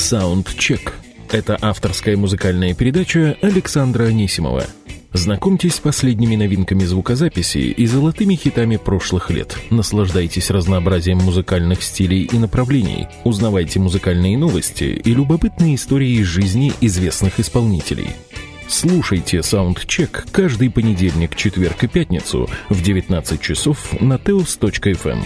Soundcheck. Это авторская музыкальная передача Александра Анисимова. Знакомьтесь с последними новинками звукозаписи и золотыми хитами прошлых лет. Наслаждайтесь разнообразием музыкальных стилей и направлений. Узнавайте музыкальные новости и любопытные истории из жизни известных исполнителей. Слушайте Soundcheck каждый понедельник, четверг и пятницу в 19 часов на teos.fm.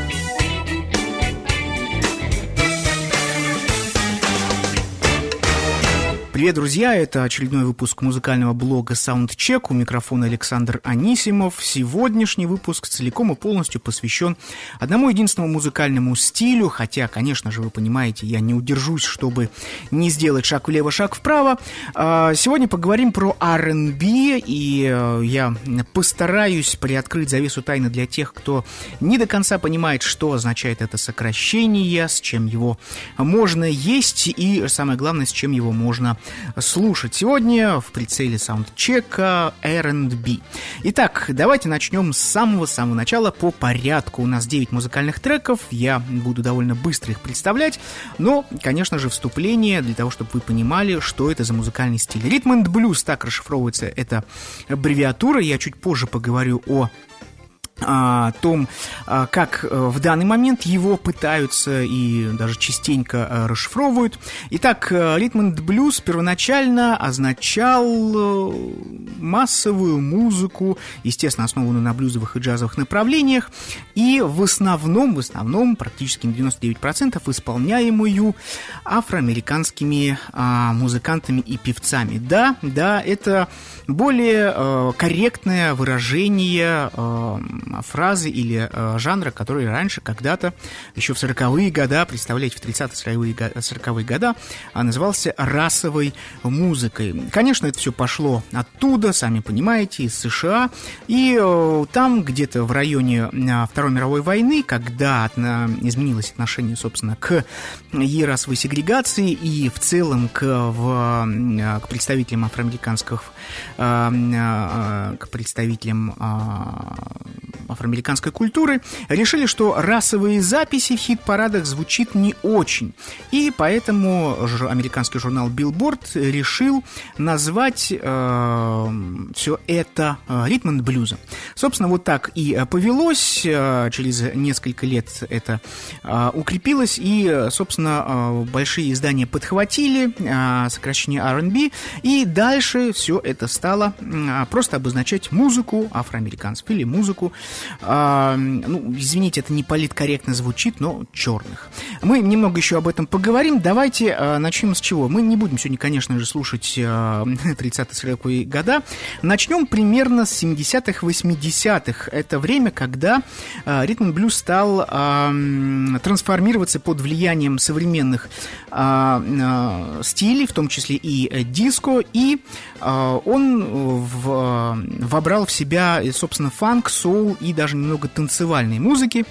Привет, друзья! Это очередной выпуск музыкального блога Soundcheck. У микрофона Александр Анисимов. Сегодняшний выпуск целиком и полностью посвящен одному единственному музыкальному стилю. Хотя, конечно же, вы понимаете, я не удержусь, чтобы не сделать шаг влево, шаг вправо. Сегодня поговорим про R&B, и я постараюсь приоткрыть завесу тайны для тех, кто не до конца понимает, что означает это сокращение, с чем его можно есть и, самое главное, с чем его можно слушать. Сегодня в прицеле саундчека R&B. Итак, давайте начнем с самого-самого начала по порядку. У нас 9 музыкальных треков, я буду довольно быстро их представлять, но, конечно же, вступление для того, чтобы вы понимали, что это за музыкальный стиль. Ритм энд блюз, так расшифровывается эта аббревиатура. Я чуть позже поговорю о том, как в данный момент его пытаются и даже частенько расшифровывают. Итак, ритм энд блюз первоначально означал массовую музыку, естественно, основанную на блюзовых и джазовых направлениях, и в основном, практически на 99% исполняемую афроамериканскими музыкантами и певцами. Да, это более корректное выражение фразы или жанра, который раньше когда-то, еще в 40-е годы, представляете, в 30-40-е годы, назывался расовой музыкой. Конечно, это все пошло оттуда, сами понимаете, из США, и там где-то в районе Второй мировой войны, когда изменилось отношение, собственно, к ей расовой сегрегации и в целом к представителям афроамериканской культуры, решили, что расовые записи в хит-парадах звучит не очень. И поэтому американский журнал Billboard решил назвать все это ритм энд блюзом. Собственно, вот так и повелось. Через несколько лет это укрепилось. И, собственно, большие издания подхватили сокращение R&B. И дальше все это стало просто обозначать музыку афроамериканцев или музыку, извините, это не политкорректно звучит, но черных. Мы немного еще об этом поговорим. Давайте начнем с чего? Мы не будем сегодня, конечно же, слушать 30-40-е годы. Начнем примерно с 70-х, 80-х. Это время, когда ритм энд блюз стал трансформироваться под влиянием современных стилей, в том числе и диско, и он вобрал в себя, собственно, фанк, соул и даже немного танцевальной музыки.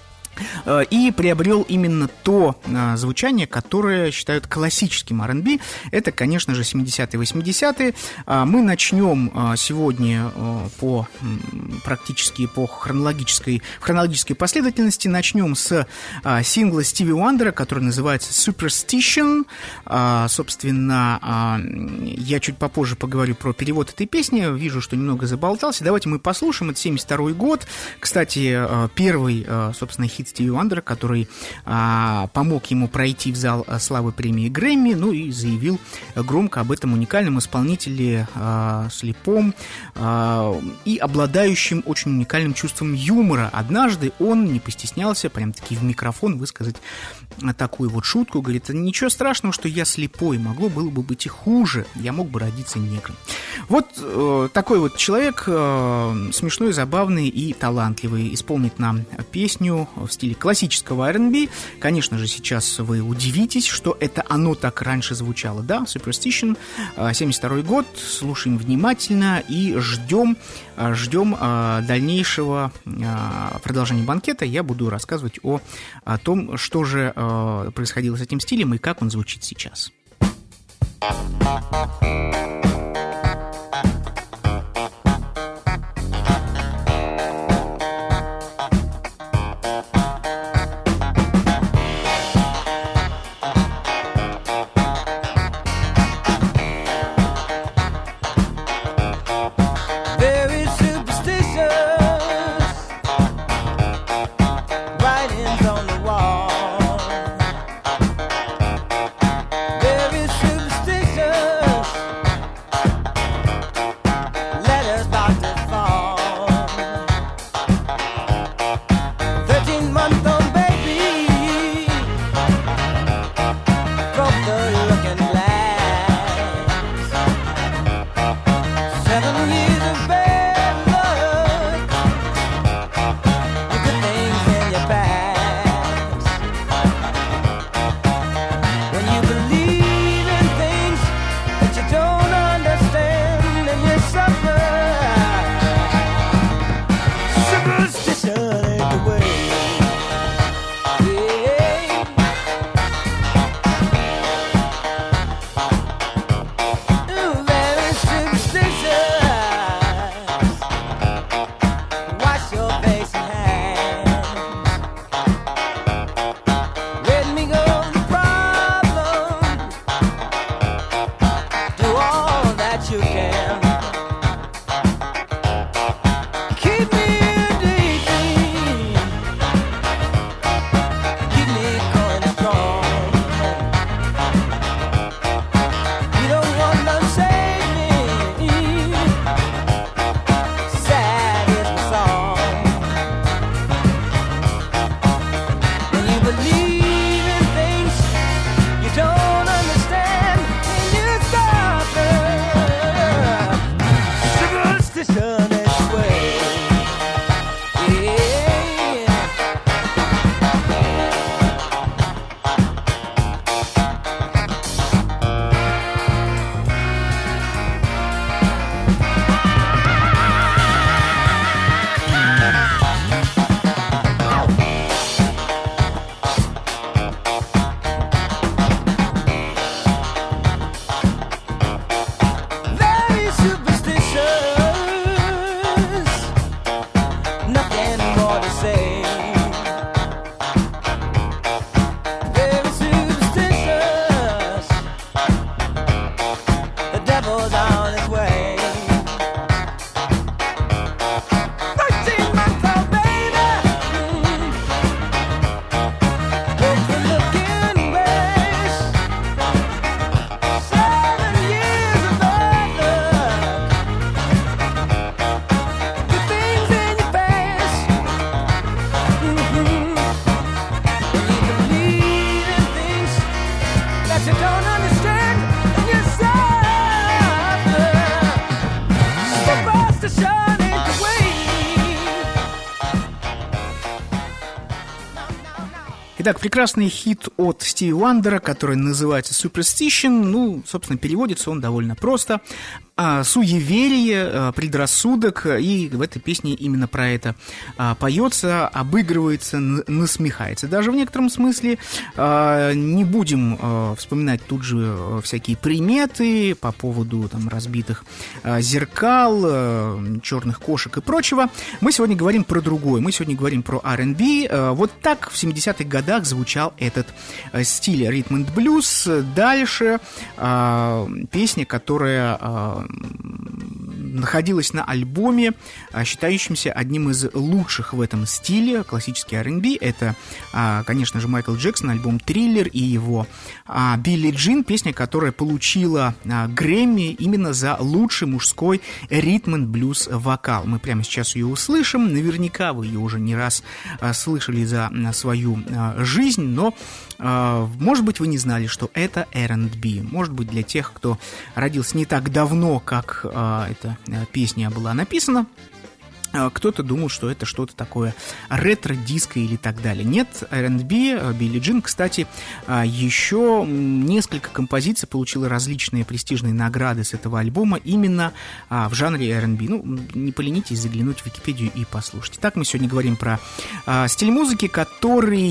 И приобрел именно то звучание, которое считают классическим R&B. Это, конечно же, 70-е, 80-е. Мы начнем сегодня практически по хронологической последовательности. Начнем с сингла Стиви Уандера, который называется Superstition. Собственно, я чуть попозже поговорю про перевод этой песни. Вижу, что немного заболтался. Давайте мы послушаем. Это 72-й год. Кстати, первый, собственно, хит Стиви Уандера, который помог ему пройти в зал славы премии Грэмми, и заявил громко об этом уникальном исполнителе, слепом и обладающем очень уникальным чувством юмора. Однажды он не постеснялся прям-таки в микрофон высказать такую вот шутку, говорит: ничего страшного, что я слепой, могло было бы быть и хуже, я мог бы родиться негром. Вот такой вот человек, смешной, забавный и талантливый, исполнит нам песню в стиле классического R&B. Конечно же, сейчас вы удивитесь, что это оно так раньше звучало. Да, Superstition, 72-й год, слушаем внимательно и ждем дальнейшего продолжения банкета. Я буду рассказывать о том, что же происходило с этим стилем и как он звучит сейчас. Итак, прекрасный хит от Стиви Уандера, который называется Superstition. Собственно, переводится он довольно просто. Суеверие, предрассудок, и в этой песне именно про это поется, обыгрывается, насмехается. Даже в некотором смысле не будем вспоминать тут же всякие приметы по поводу разбитых зеркал, черных кошек и прочего. Мы сегодня говорим про другое, мы сегодня говорим про R&B. Вот так в 70-х годах звучал этот стиль ритм-энд-блюз. Дальше песня, которая находилась на альбоме, считающемся одним из лучших в этом стиле, классический R&B. Это, конечно же, Майкл Джексон, альбом «Триллер» и его «Билли Джин», песня, которая получила Грэмми именно за лучший мужской ритм-энд-блюз вокал. Мы прямо сейчас ее услышим. Наверняка вы ее уже не раз слышали за свою жизнь, но, может быть, вы не знали, что это R&B. Может быть, для тех, кто родился не так давно, как эта песня была написана, кто-то думал, что это что-то такое ретро-диско или так далее. Нет, R&B, Билли Джин, кстати, еще несколько композиций получила различные престижные награды с этого альбома именно в жанре R&B. Не поленитесь заглянуть в Википедию и послушать. Так, мы сегодня говорим про стиль музыки, который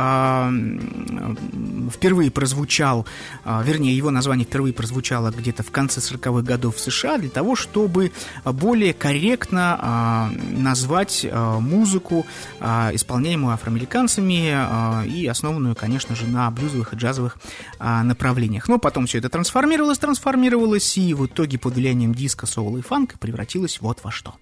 впервые прозвучал, вернее, его название впервые прозвучало где-то в конце 40-х годов в США для того, чтобы более корректно назвать музыку, исполняемую афроамериканцами и основанную, конечно же, на блюзовых и джазовых направлениях. Но потом все это трансформировалось, и в итоге под влиянием диска, соула и фанка превратилось вот во что.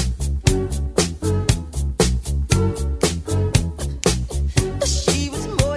She was more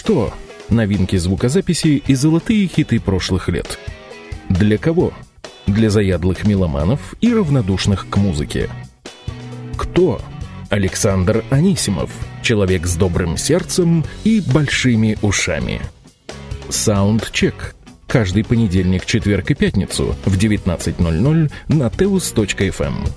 Кто? Новинки звукозаписи и золотые хиты прошлых лет. Для кого? Для заядлых меломанов и равнодушных к музыке. Кто? Александр Анисимов, человек с добрым сердцем и большими ушами. Саундчек. Каждый понедельник, четверг и пятницу в 19:00 на teus.fm.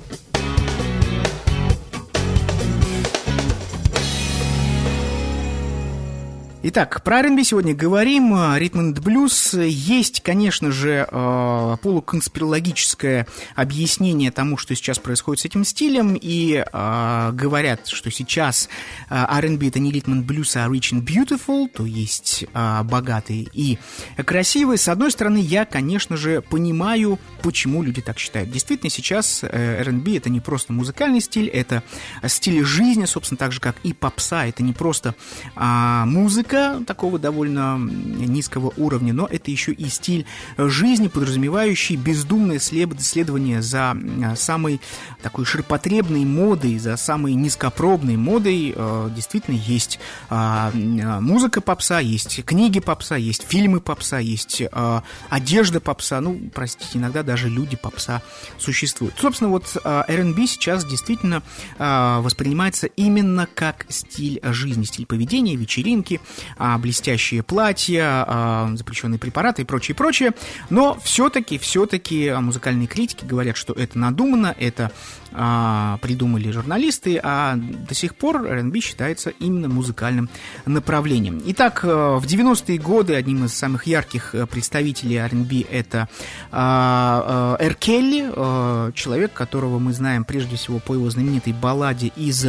Итак, про R&B сегодня говорим. Ритм энд блюз. Есть, конечно же, полуконспирологическое объяснение тому, что сейчас происходит с этим стилем. И говорят, что сейчас R&B — это не ритм энд блюз, а rich and beautiful, то есть богатый и красивый. С одной стороны, я, конечно же, понимаю, почему люди так считают. Действительно, сейчас R&B — это не просто музыкальный стиль, это стиль жизни, собственно, так же, как и попса. Это не просто музыка такого довольно низкого уровня, но это еще и стиль жизни, подразумевающий бездумное следование за самой такой ширпотребной модой, за самой низкопробной модой. Действительно, есть музыка попса, есть книги попса, есть фильмы попса, есть одежда попса, ну, простите, иногда даже люди попса существуют. Собственно, вот R&B сейчас действительно воспринимается именно как стиль жизни, стиль поведения, вечеринки, блестящие платья, запрещенные препараты и прочее. Но все-таки музыкальные критики говорят, что это надумано, это придумали журналисты, а до сих пор R&B считается именно музыкальным направлением. Итак, в 90-е годы одним из самых ярких представителей R&B это Р. Келли, человек, которого мы знаем прежде всего по его знаменитой балладе из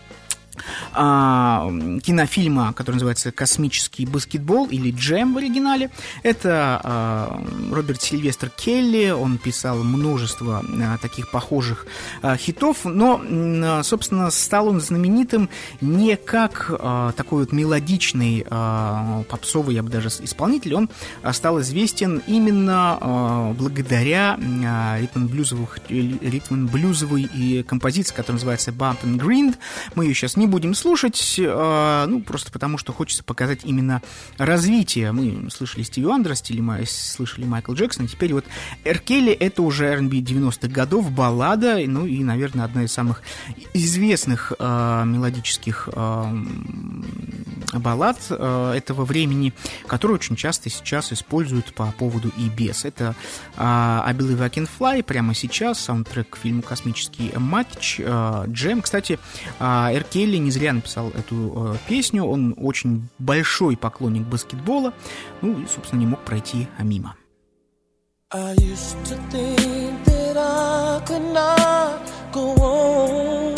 кинофильма, который называется «Космический баскетбол» или «Джем» в оригинале. Это Роберт Сильвестр Келли, он писал множество таких похожих хитов, но, собственно, стал он знаменитым не как такой вот мелодичный попсовый, я бы даже исполнитель, он стал известен именно благодаря ритм-блюзовой композиции, которая называется «Bump and Grind». Мы ее сейчас не будем слушать, просто потому, что хочется показать именно развитие. Мы слышали Стиви Уандера, слышали Майкла Джексона, теперь вот Р. Келли — это уже R&B 90-х годов, баллада, ну и, наверное, одна из самых известных мелодических баллад этого времени, которую очень часто сейчас используют по поводу и без. Это I Believe I Can Fly прямо сейчас, саундтрек к фильму «Космический матч», «Джем». Кстати, Р. Келли не зря написал эту песню, он очень большой поклонник баскетбола, ну и, собственно, не мог пройти мимо. I used to think that I could not go on,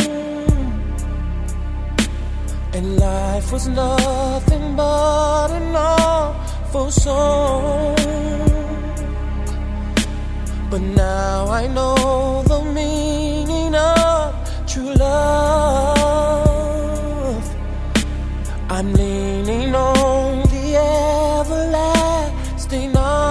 and life was nothing but an awful song. But now I know the meaning of true love. I'm leaning on the everlasting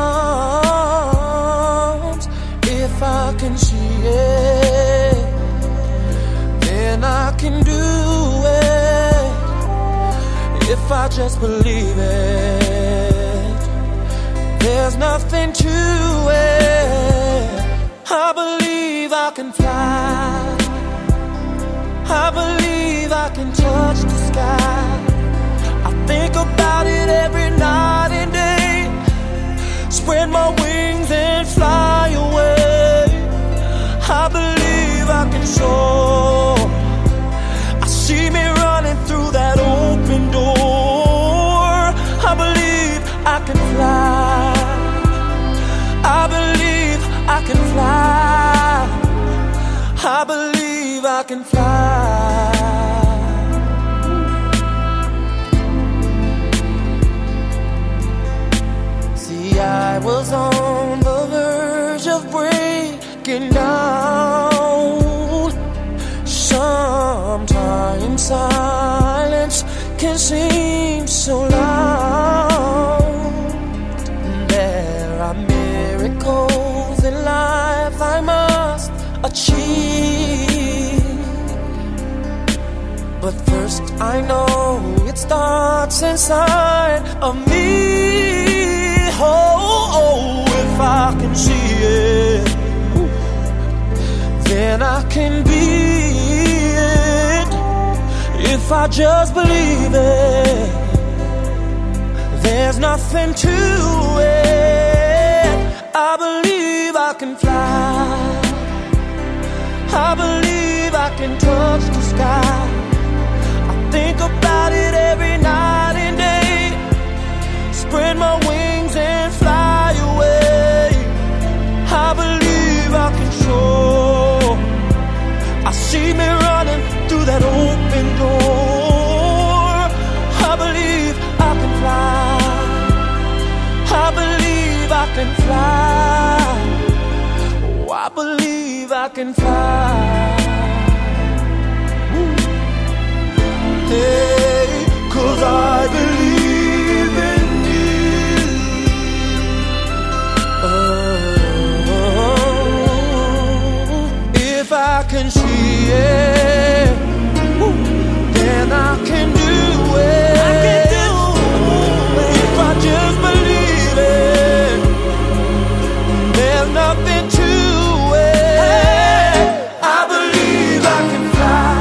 arms. If I can see it, then I can do it. If I just believe it, there's nothing to it. I believe I can fly. I believe I can touch the sky. I think about it every night and day. Spread my wings and fly away. I believe I can soar. I see me running through that open door. I believe I can fly. I believe I can fly. I believe I can fly. See, I was on the verge of breaking down. Sometimes silence can seem so loud. There are miracles in life I must achieve. But first I know it starts inside of me. Oh, if I can see it, then I can be it. If I just believe it, there's nothing to it. I believe I can fly. I believe I can touch the sky. I think about it every night and day. Spread my wings and fly away. I believe I can soar. I see me running through that open door. I believe I can fly. I believe I can fly. Oh, I believe I can fly. Hey, 'cause I believe in you. Oh, if I can see it, then I can do it. I can do it. If I just believe it, there's nothing to it. I believe I can fly.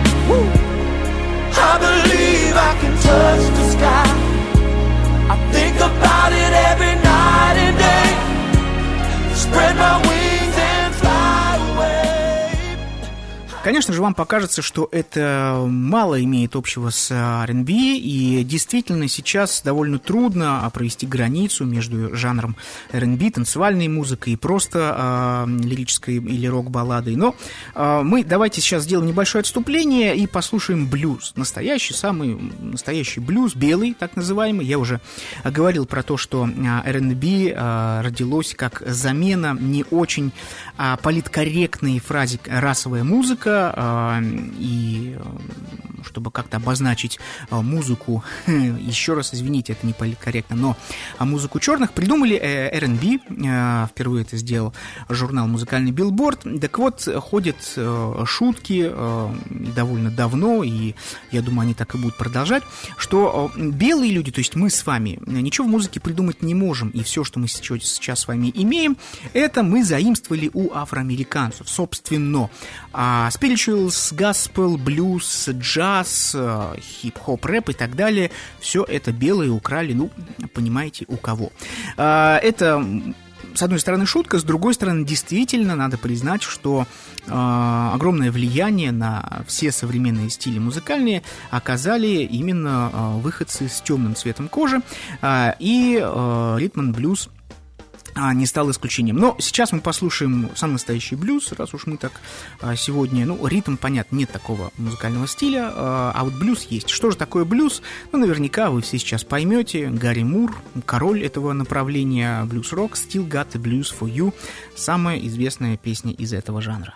I believe I can touch the sky. I think about it every night and day. Spread my wings and fly away. Конечно же, вам покажется, что это мало имеет общего с R&B, и действительно сейчас довольно трудно провести границу между жанром R&B, танцевальной музыкой и просто лирической или рок-балладой. Но мы давайте сейчас сделаем небольшое отступление и послушаем блюз. Настоящий, самый настоящий блюз, белый, так называемый. Я уже говорил про то, что R&B родилось как замена не очень политкорректной фразе «расовая музыка», и чтобы как-то обозначить музыку, еще раз извините, это не политкорректно, но музыку черных придумали R&B, впервые это сделал журнал «Музыкальный Билборд». Так вот, ходят шутки довольно давно, и я думаю, они так и будут продолжать, что белые люди, то есть мы с вами, ничего в музыке придумать не можем, и все, что мы сейчас с вами имеем, это мы заимствовали у афроамериканцев, собственно. Spirituals, gospel, блюз, джаз, хип-хоп, рэп и так далее, все это белые украли, ну, понимаете, у кого. Это, с одной стороны, шутка, с другой стороны, действительно надо признать, что огромное влияние на все современные стили музыкальные оказали именно выходцы с темным цветом кожи, и ритм-н-блюз не стал исключением. Но сейчас мы послушаем самый настоящий блюз, раз уж мы так сегодня... Ну, ритм, понятно, нет такого музыкального стиля, а вот блюз есть. Что же такое блюз? Ну, наверняка вы все сейчас поймете. Гарри Мур, король этого направления блюз-рок, Still Got the Blues for You, самая известная песня из этого жанра.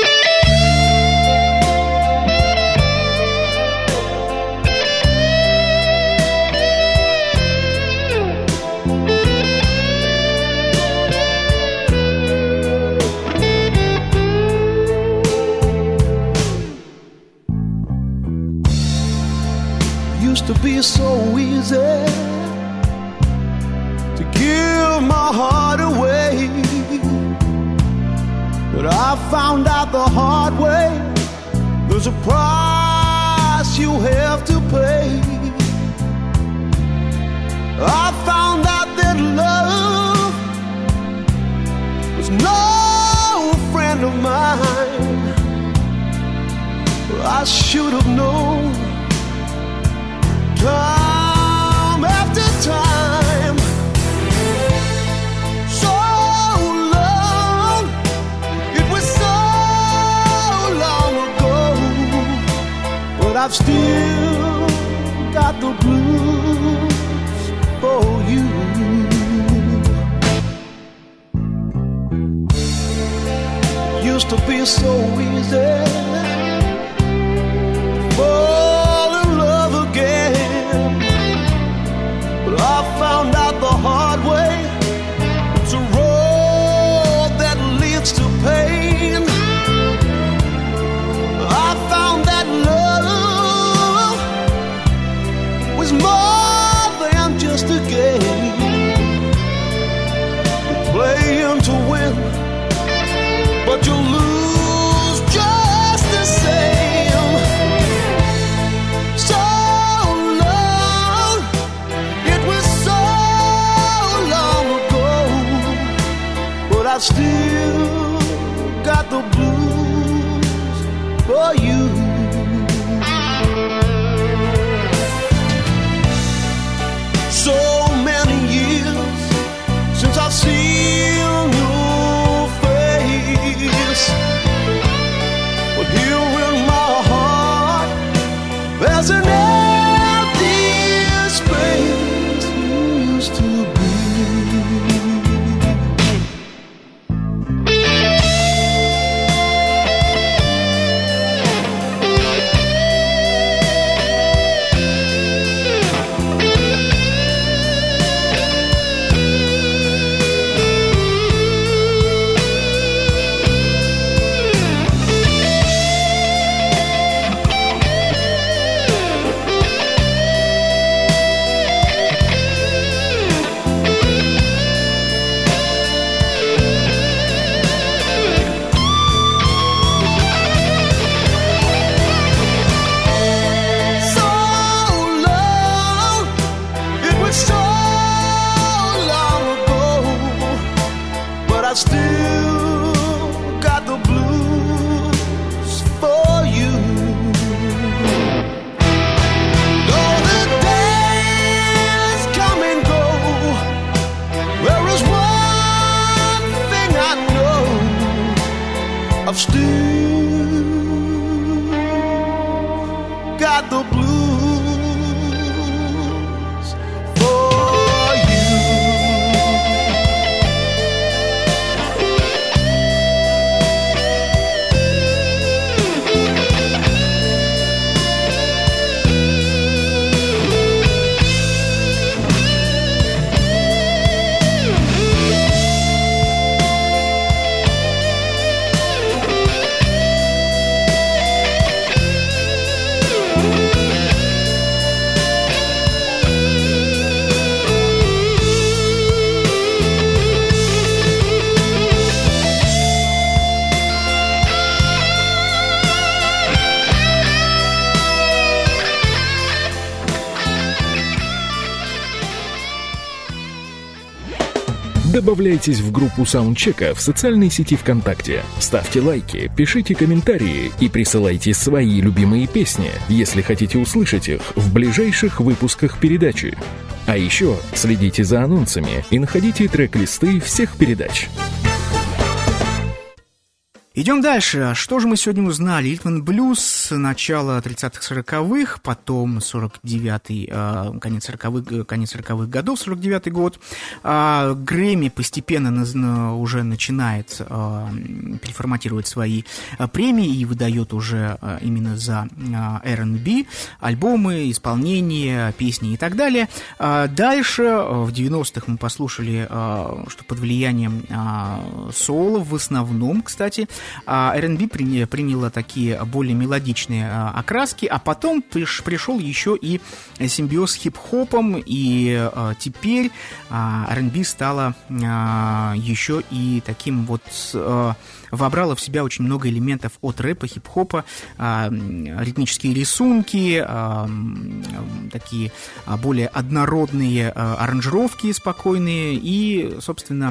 To be so easy to give my heart away, but I found out the hard way there's a price you have to pay. I found out that love was no friend of mine. I should have known time after time. So long, it was so long ago, but I've still got the blues for you. Used to be so easy fall in love again, but I found out the hard way it's a road that leads to pain. I found that love you'll lose just the same. So long, it was so long ago, but I've still got the blues for you. So many years since I've seen your face, but here in my heart there's an empty space used to be. I've still got the blues for you. Добавляйтесь в группу саундчека в социальной сети ВКонтакте. Ставьте лайки, пишите комментарии и присылайте свои любимые песни, если хотите услышать их в ближайших выпусках передачи. А еще следите за анонсами и находите трек-листы всех передач. Идем дальше. Что же мы сегодня узнали? Ритм блюз начала 30-х-40-х, потом 49-й, конец 40-х годов, 49-й год. Грэмми постепенно уже начинает переформатировать свои премии и выдает уже именно за R&B альбомы, исполнения, песни и так далее. Дальше, в 90-х мы послушали, что под влиянием соула в основном, кстати, R&B приняла такие более мелодичные окраски, а потом пришел еще и симбиоз с хип-хопом, и теперь R&B стала еще и таким вот... вобрала в себя очень много элементов от рэпа, хип-хопа, ритмические рисунки, такие более однородные аранжировки спокойные и, собственно,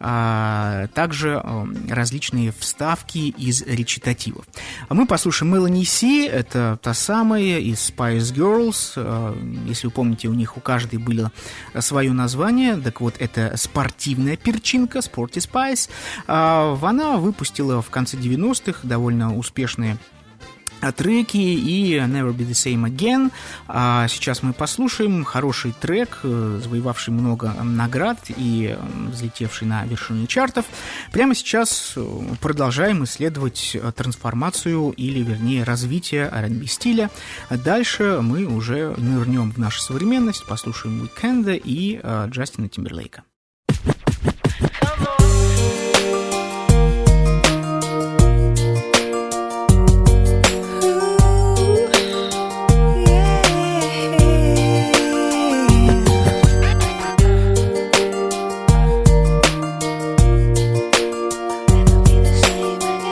также различные вставки из речитативов. Мы послушаем Мелани Си, это та самая из Spice Girls. Если вы помните, у них у каждой было свое название. Так вот, это спортивная перчинка, Sporty Spice. Она выпустила в конце 90-х довольно успешные треки и Never Be The Same Again. Сейчас мы послушаем хороший трек, завоевавший много наград и взлетевший на вершины чартов. Прямо сейчас продолжаем исследовать трансформацию или, вернее, развитие R&B стиля. Дальше мы уже нырнем в нашу современность, послушаем Уикенда и Джастина Тимберлейка. Again.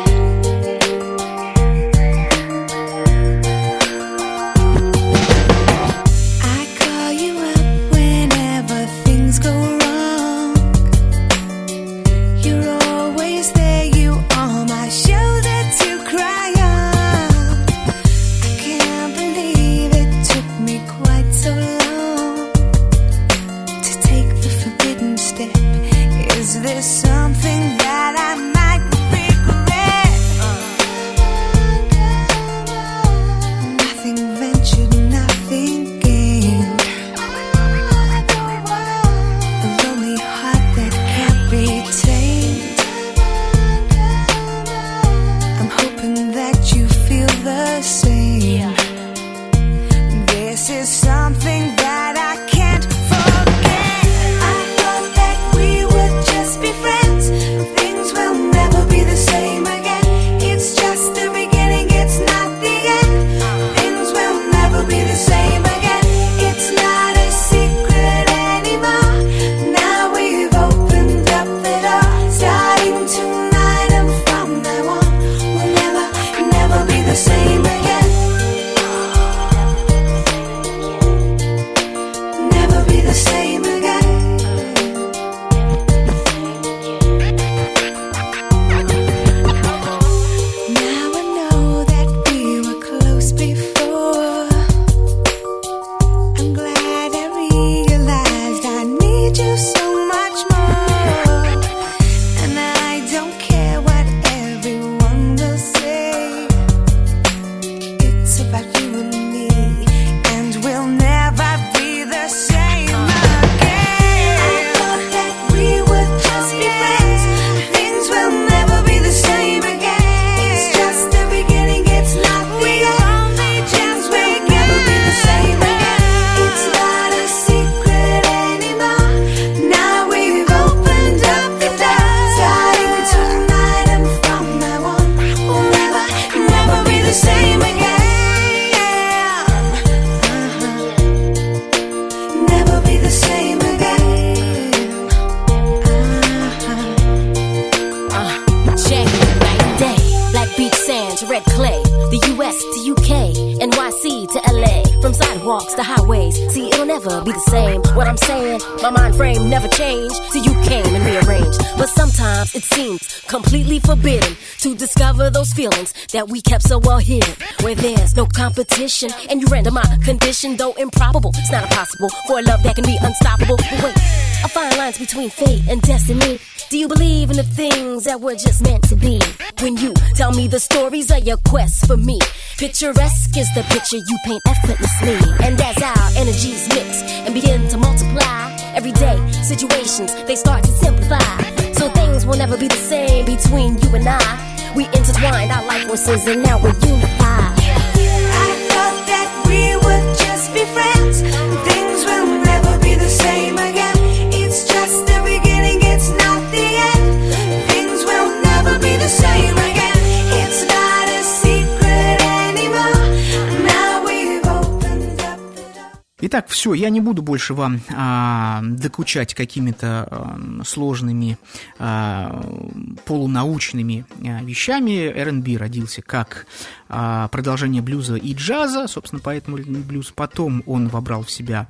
from sidewalks to highways. See, it'll never be the same. What I'm saying, my mind frame never changed till you came and rearranged. But sometimes it seems completely forbidden to discover those feelings that we kept so well hidden. Where there's no competition and you render my condition, though improbable, it's not impossible for a love that can be unstoppable. But wait, a fine line's between fate and destiny. Do you believe in the things that were just meant to be? When you tell me the stories of your quest for me, picturesque is the picture you paint effortlessly. And as our energies mix and begin to multiply, everyday situations, they start to simplify. So things will never be the same between you and I. We intertwined our life forces and now we're unified. I thought that we would just be friends. Things will never be the same again. It's just the beginning, it's not the end. Things will never be the same again. It's not a secret anymore. Now we've opened up the door. Итак, все, я не буду больше вам докучать какими-то сложными полунаучными вещами. R&B родился как продолжение блюза и джаза, собственно, поэтому блюз. Потом он вобрал в себя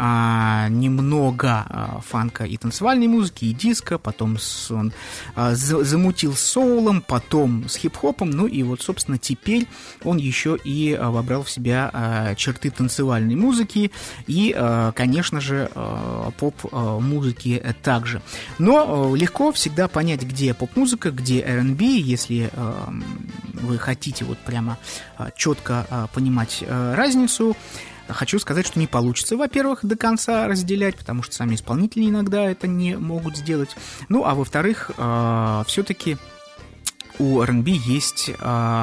немного фанка и танцевальной музыки, и диско, потом он замутил с соулом, потом с хип-хопом, ну и вот, собственно, теперь он еще и вобрал в себя черты танцевальной музыки и, конечно же, поп-музыки также. Но легко всегда понять, где поп-музыка, где R&B, если вы хотите вот прямо четко понимать разницу. Хочу сказать, что не получится, во-первых, до конца разделять, потому что сами исполнители иногда это не могут сделать. Ну, а во-вторых, все-таки у R&B есть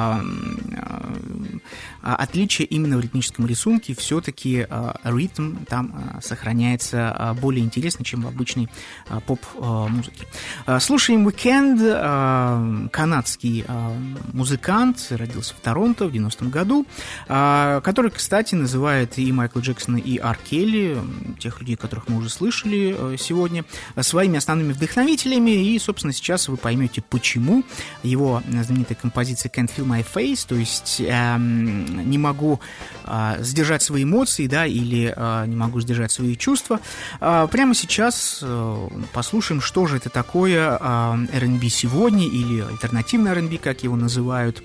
отличие именно в ритмическом рисунке. Все-таки ритм там сохраняется более интересно, чем в обычной поп-музыке. Слушаем Weeknd, канадский музыкант, родился в Торонто в 90-м году, который, кстати, называет и Майкла Джексона, и Ар Келли, тех людей, которых мы уже слышали сегодня, своими основными вдохновителями. И, собственно, сейчас вы поймете, почему. Его знаменитая композиция Can't Feel My Face, то есть не могу сдержать свои эмоции, да, или не могу сдержать свои чувства. Прямо сейчас послушаем, что же это такое R&B сегодня, или альтернативный R&B, как его называют.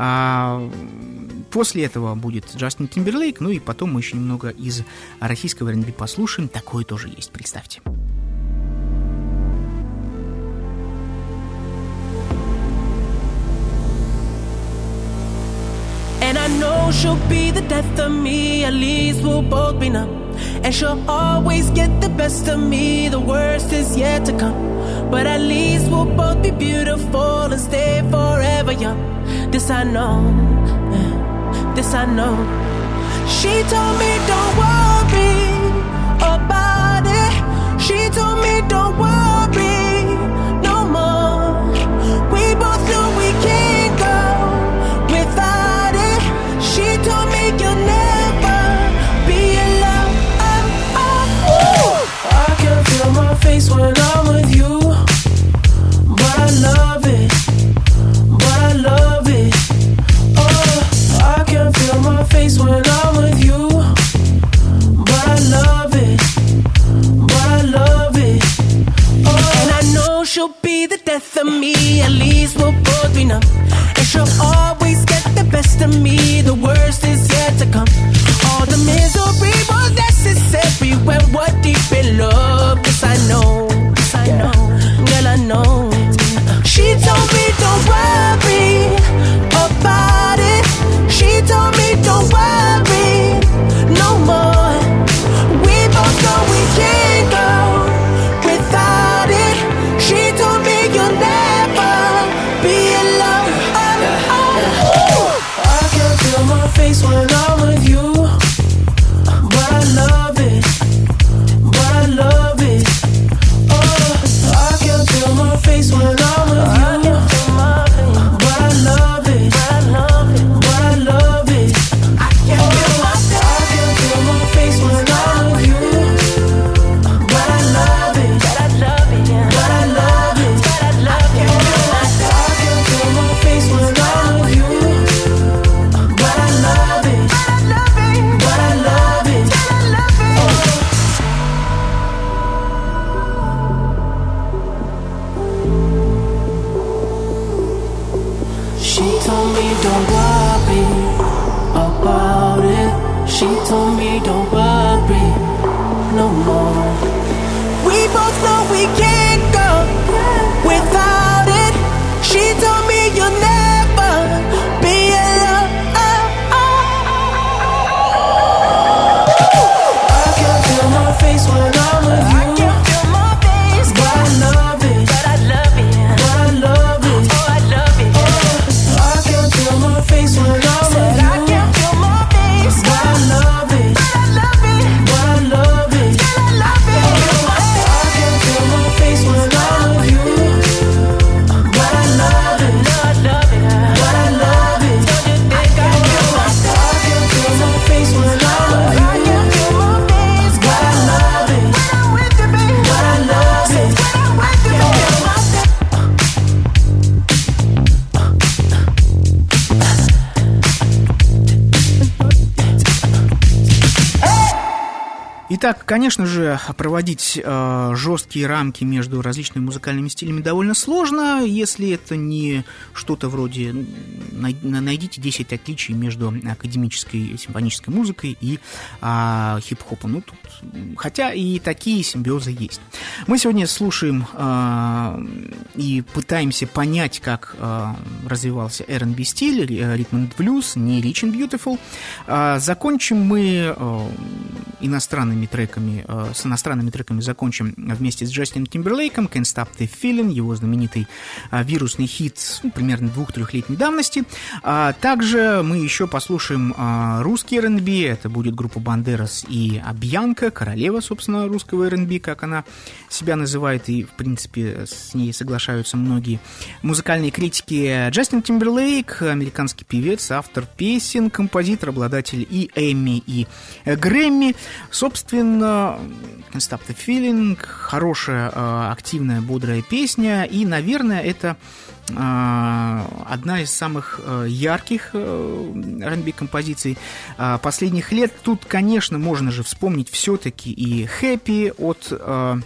После этого будет Джастин Тимберлейк, ну и потом мы еще немного из российского R&B послушаем. Такое тоже есть, представьте. And I know she'll be the death of me, at least we'll both be numb. And she'll always get the best of me, the worst is yet to come. But at least we'll both be beautiful and stay forever young. This I know, this I know. She told me don't worry about it. She told me don't worry no more. We both know we can't go without it. She told me you'll never be alone. I can feel my face when I'm with you, but I love it, but I love it. Oh, I can feel my face when I'm with you, but I love it, but I love it. Итак, конечно же, проводить жесткие рамки между различными музыкальными стилями довольно сложно, если это не что-то вроде «найдите 10 отличий между академической симфонической музыкой и хип-хопом». Ну, тут, хотя и такие симбиозы есть. Мы сегодня слушаем и пытаемся понять, как развивался R&B стиль, ритм and блюз, не Rich and Beautiful. Закончим мы иностранными треками, с иностранными треками закончим вместе с Джастином Тимберлейком, Can't Stop the Feeling, его знаменитый вирусный хит примерно 2-3-летней давности. Также мы еще послушаем русский R&B, это будет группа Бандерас и Бьянка, королева, собственно, русского R&B, как она себя называет, и, в принципе, с ней соглашаются многие музыкальные критики. Джастин Тимберлейк, американский певец, автор песен, композитор, обладатель и Эмми, и Грэмми. Собственно, Can't Stop the Feeling, хорошая, активная, бодрая песня, и, наверное, это одна из самых ярких R&B композиций последних лет. Тут, конечно, можно же вспомнить все-таки и «Happy» от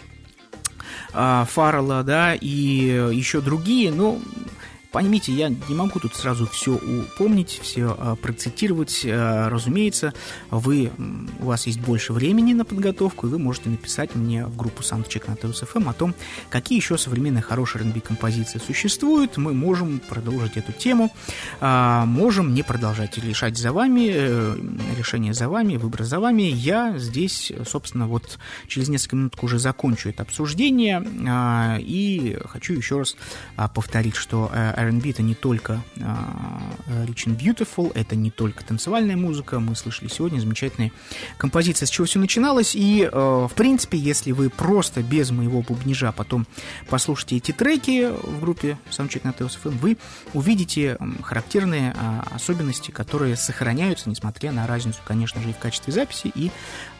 Фаррелла, да, и еще другие, но поймите, я не могу тут сразу все упомнить, все процитировать. Разумеется, у вас есть больше времени на подготовку, и вы можете написать мне в группу Soundcheck на ТСФМ о том, какие еще современные хорошие R&B композиции существуют. Мы можем продолжить эту тему, можем не продолжать. Решать за вами, решение за вами, выбор за вами. Я здесь, собственно, вот через несколько минут уже закончу это обсуждение, и хочу еще раз повторить, что R&B — это не только Rich and Beautiful, это не только танцевальная музыка. Мы слышали сегодня замечательные композиции, с чего все начиналось. И, в принципе, если вы просто без моего бубнижа потом послушаете эти треки в группе Soundcheck на ТСФМ, вы увидите характерные особенности, которые сохраняются, несмотря на разницу, конечно же, и в качестве записи, и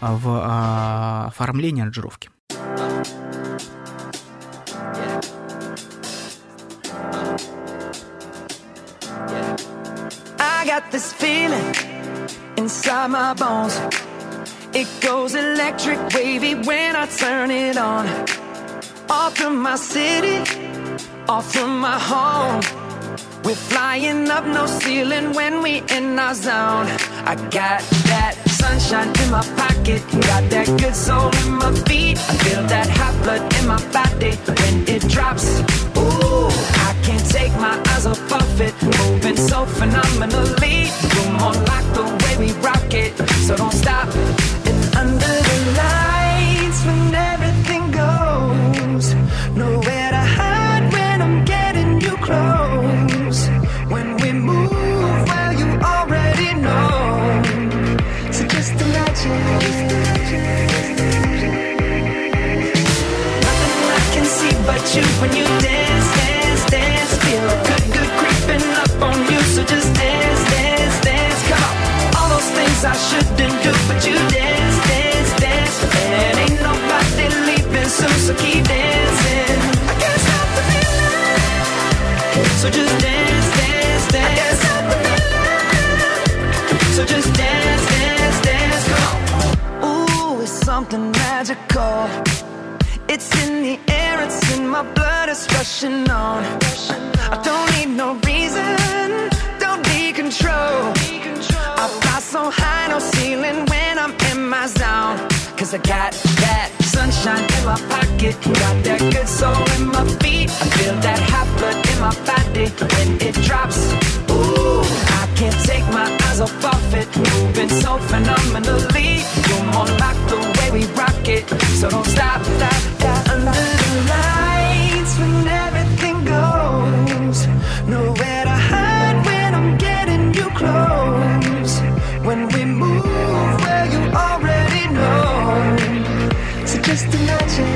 в оформлении аранжировки. I got this feeling inside my bones. It goes electric wavy when I turn it on. Off from my city, off from my home. We're flying up, no ceiling when we in our zone. I got that sunshine in my pocket, got that good soul in my feet. I feel that hot blood in my body when it drops. Ooh, I can't take my eyes off of it, moving so phenomenally. You're more like the way we rock it, so don't stop. And under the lights when everything goes, nowhere to hide when I'm getting you close. When we move, well, you already know. So just imagine. Nothing I can see but you when you dance, dance, dance. Feel good, good creeping up on you. So just dance, dance, dance. Come on. All those things I shouldn't do, but you dance, dance, dance. And ain't nobody leaving soon, so keep dancing. I can't stop the feeling. So just dance, dance, dance. I can't stop the feeling. So just dance, dance, dance. Come on. Ooh, it's something magical. It's in the air, it's in my blood, it's rushing on. I don't need no reason, don't need control. I fly so high, no ceiling when I'm in my zone. Cause I got that sunshine in my pocket, got that good soul in my feet. I feel that hot blood in my body when it drops. Ooh, I can't take my eyes off of it, moving so phenomenally. You're more like the way we rock it, so don't stop, stop, stop. Under the lights when everything goes, nowhere to hide when I'm getting you close. When we move, well, you already know. So just imagine.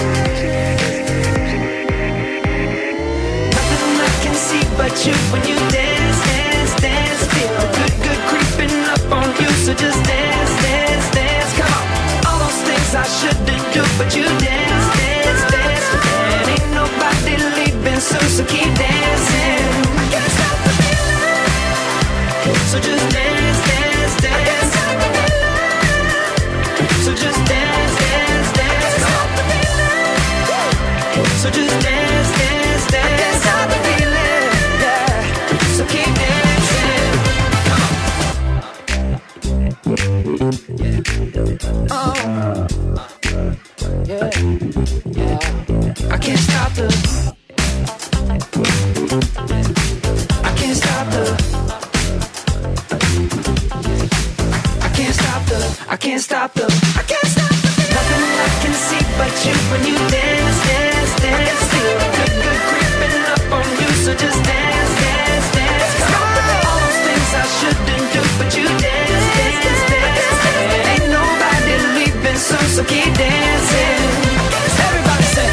Nothing I can see but you when you dance, dance, dance. Feel good, good creeping up on you. So just dance, dance, dance. Come on. All those things I shouldn't do, but you dance, dance, dance. And ain't nobody leaving soon, so keep dancing. I can't stop the feeling. So just dance, dance, dance. I can't stop the feeling. So just dance. I can't stop the I can't stop the I can't stop the I can't stop the I can't stop the nothing I can see but you when you dance, dance, dance. Feel good, good creeping up on you, so just dance, dance, dance. All those things I shouldn't do, but you dance, dance, dance. Ain't nobody leaving soon, so keep dancing. Everybody say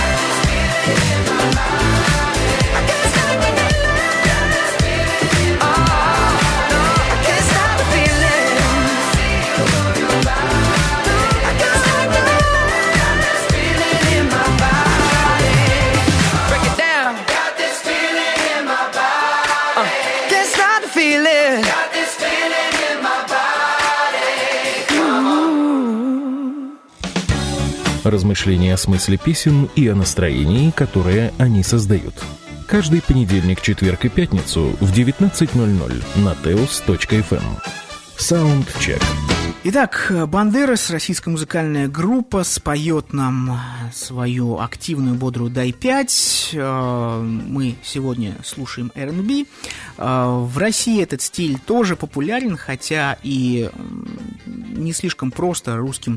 Размышления о смысле песен и о настроении, которое они создают. Каждый понедельник, четверг и пятницу в 19:00 на teos.fm. Саундчек. Итак, Бандерас, российская музыкальная группа, споет нам свою активную, бодрую «Дай 5». Мы сегодня слушаем R&B. В России этот стиль тоже популярен, хотя и не слишком просто русским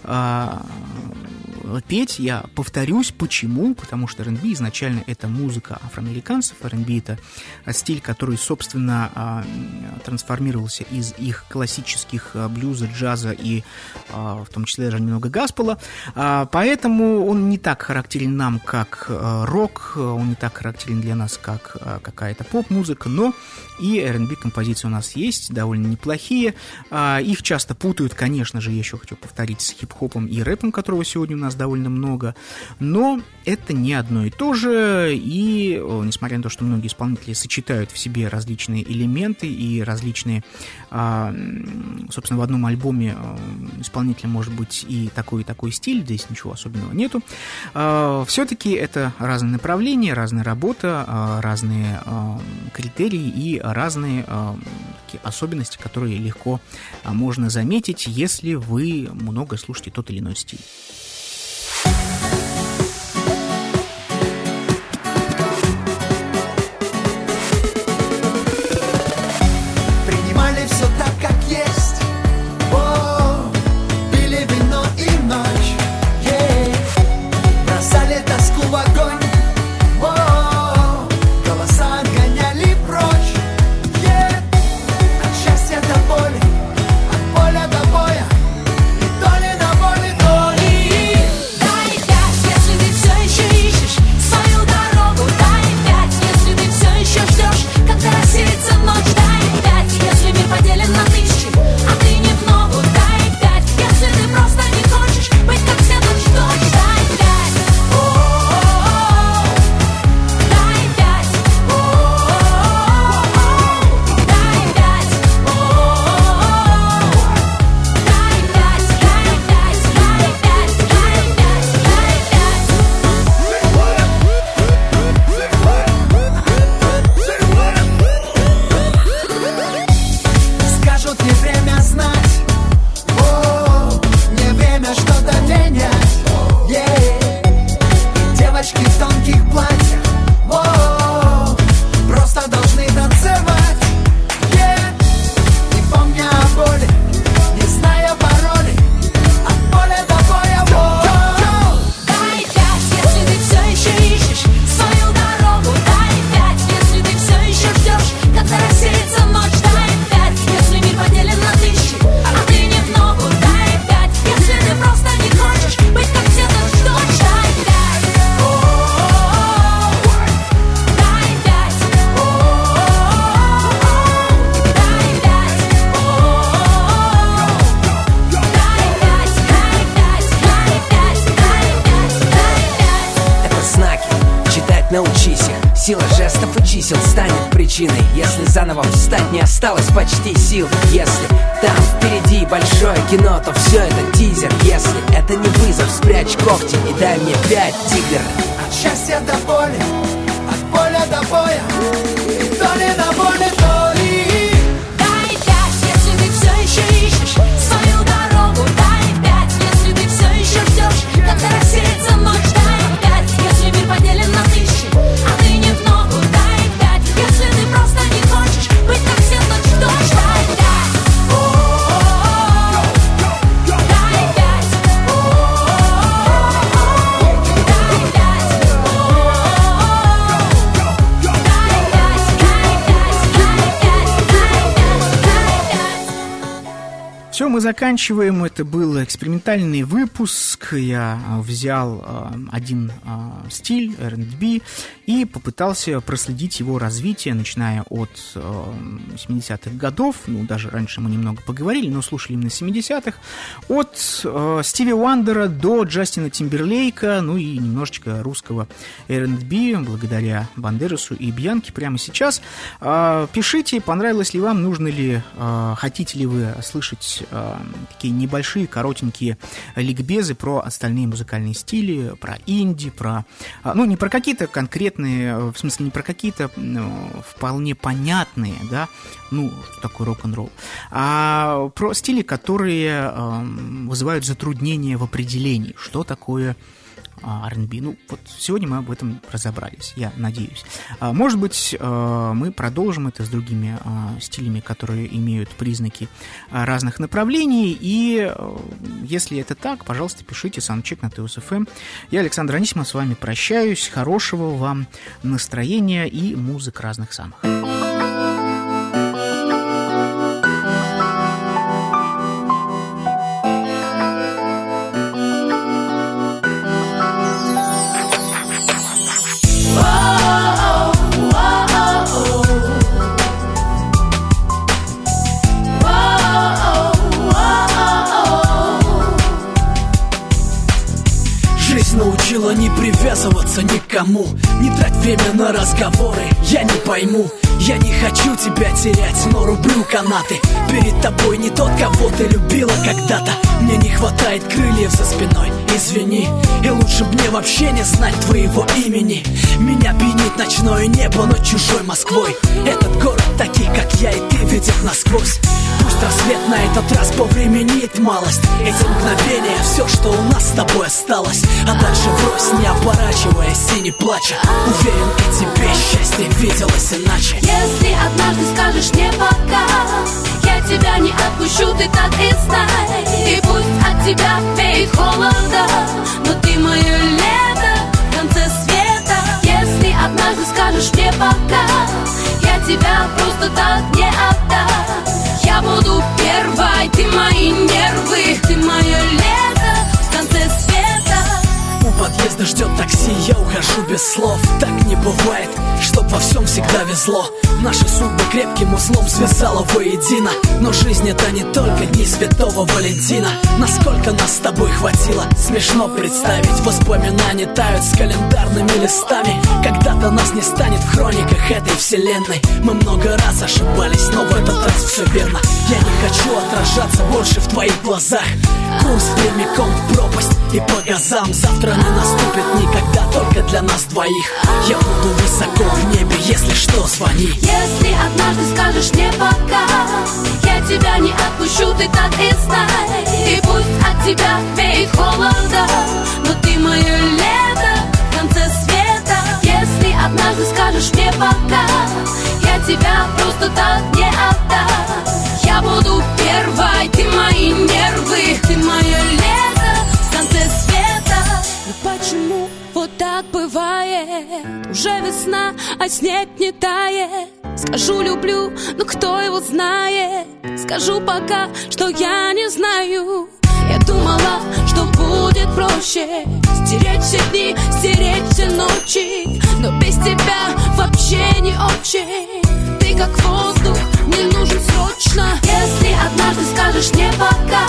петь. Я повторюсь, почему? Потому что R&B изначально это музыка афроамериканцев. R&B это стиль, который, собственно, трансформировался из их классических блюза, джаза и в том числе даже немного госпела. Поэтому он не так характерен нам, как рок, он не так характерен для нас, как какая-то поп-музыка, но и R&B композиции у нас есть, довольно неплохие. Их часто путают, конечно же, я еще хочу повторить, с хип-хопом и рэпом, которого сегодня у нас довольно много, но это не одно и то же, и несмотря на то, что многие исполнители сочетают в себе различные элементы и различные, собственно, в одном альбоме исполнителя может быть и такой стиль, здесь ничего особенного нету, все-таки это разные направления, разная работа, разные критерии и разные такие особенности, которые легко можно заметить, если вы много слушаете тот или иной стиль. Принимали все так, как есть. О, пили вино и ночь. Бросали тоску в огонь. О, голоса отгоняли прочь. От счастья до боли, от поля до боя. И то ли на воле, то ли. Дай 5, если ты все еще ищешь свою дорогу. Дай 5, если ты все еще ждешь, когда рассеется ночь. Дай 5, если мир поделен на тысячи, а ты не в ногу. Дай 5, если ты просто не хочешь быть как все тут ждешь. Дай 5, дай 5, дай 5, Скажут, не время знать. О, не время что-то менять. И девочки в тонких платьях. О, просто должны танцевать. Не помня о боли, не зная паролей. От поля до боя. дай 5, если ты все еще ищешь свою дорогу. Дай 5, если ты все еще ждешь, когда рассеется ночь. Дай 5, если мир поделен на тысячи, а ты не в ногу. Дай 5, если ты просто не хочешь быть как все тут ждешь. Дай 5, дай 5, дай 5, дай 5, Это знаки, читать научись их. Сила жестов и чисел станет причиной. Если заново встать не осталось почти сил. Если там впереди большое кино, то все это тизер. Если это не вызов, спрячь когти и дай мне 5, тигр. От счастья до боли, от поля до боя. И то ли на воле, то ли. дай 5, если ты все еще ищешь свою мы заканчиваем. Это был экспериментальный выпуск. Я взял один стиль R&B и попытался проследить его развитие, начиная от 70-х годов. Ну, даже раньше мы немного поговорили, но слушали именно 70-х. От Стиви Уандера до Джастина Тимберлейка, ну и немножечко русского R&B, благодаря Бандерасу и Бьянке прямо сейчас. Пишите, понравилось ли вам, нужно ли, хотите ли вы слышать такие небольшие, коротенькие ликбезы про остальные музыкальные стили, про инди, про... Ну, не про какие-то конкретные, в смысле, не про какие-то вполне понятные, да, ну, что такое рок-н-ролл, а про стили, которые вызывают затруднения в определении, что такое R&B. Ну, вот сегодня мы об этом разобрались, я надеюсь. Может быть, мы продолжим это с другими стилями, которые имеют признаки разных направлений, и если это так, пожалуйста, пишите саундчек на ТСФМ. Я, Александр Анисимов, с вами прощаюсь. Хорошего вам настроения и музык разных самых. Научила не привязываться никому, не трать время на разговоры, я не пойму. Я не хочу тебя терять, но рублю канаты. Перед тобой не тот, кого ты любила когда-то. Мне не хватает крыльев за спиной, извини. И лучше б мне вообще не знать твоего имени. Меня пьянит ночное небо над чужой Москвой. Этот город таких, как я и ты, видит насквозь. Пусть рассвет на этот раз повременит малость. Эти мгновения, все, что у нас с тобой осталось. А дальше врозь, не оборачиваясь и не плача. Уверен, и тебе счастье виделось иначе. Если однажды скажешь мне пока, я тебя не отпущу, ты так и знай. И пусть от тебя веет холода, но ты мое лето в конце света. Если однажды скажешь мне пока, я тебя просто так не отдам. Я буду первой, ты мои нервы, ты мое лето в конце света. У подъезда ждет такси, я ухожу без слов. Так не бывает, чтоб во всем всегда везло. Наши судьбы крепким узлом связала воедино. Но жизнь это не только дни Святого Валентина. Насколько нас с тобой хватило, смешно представить. Воспоминания тают с календарными листами. Когда-то нас не станет в хрониках этой вселенной. Мы много раз ошибались, но в этот раз все верно. Я не хочу отражаться больше в твоих глазах. Курс прямиком в пропасть и по газам. Завтра не наступит никогда, только для нас двоих. Я буду высоко в небе, если что, звони. Если однажды скажешь мне пока, я тебя не отпущу, ты так и знай. И пусть от тебя веет холода, но ты мое лето в конце света. Если однажды скажешь мне пока, я тебя просто так не отдам. Я буду первой, ты мои нервы, ты мое лето в конце света. Но почему вот так бывает? Уже весна, а снег не тает. Скажу люблю, но кто его знает? Скажу пока, что я не знаю. Я думала, что будет проще стереть все дни, стереть все ночи. Но без тебя вообще не очень. Ты как воздух, мне нужен срочно. Если однажды скажешь мне пока,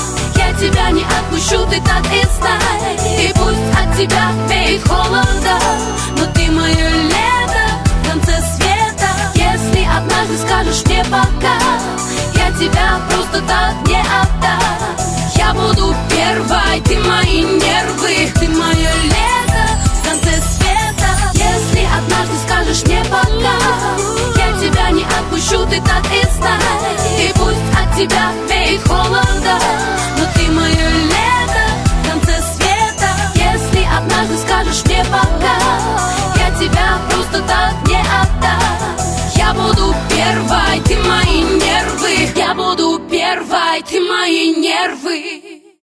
я тебя не отпущу, ты так и знай. И пусть от тебя веет холода, но ты мое лето в конце света. Если однажды скажешь мне пока, я тебя просто так не отдам. Я буду первой, ты мои нервы, ты мое лето в конце света. Если однажды скажешь мне пока, я тебя не отпущу, ты так и знай. И пусть от тебя веет холода, но ты мое лето в конце света. Если однажды скажешь мне пока, я тебя просто так не отдам. Я буду первой, ты мои нервы. Я буду первой, ты мои нервы.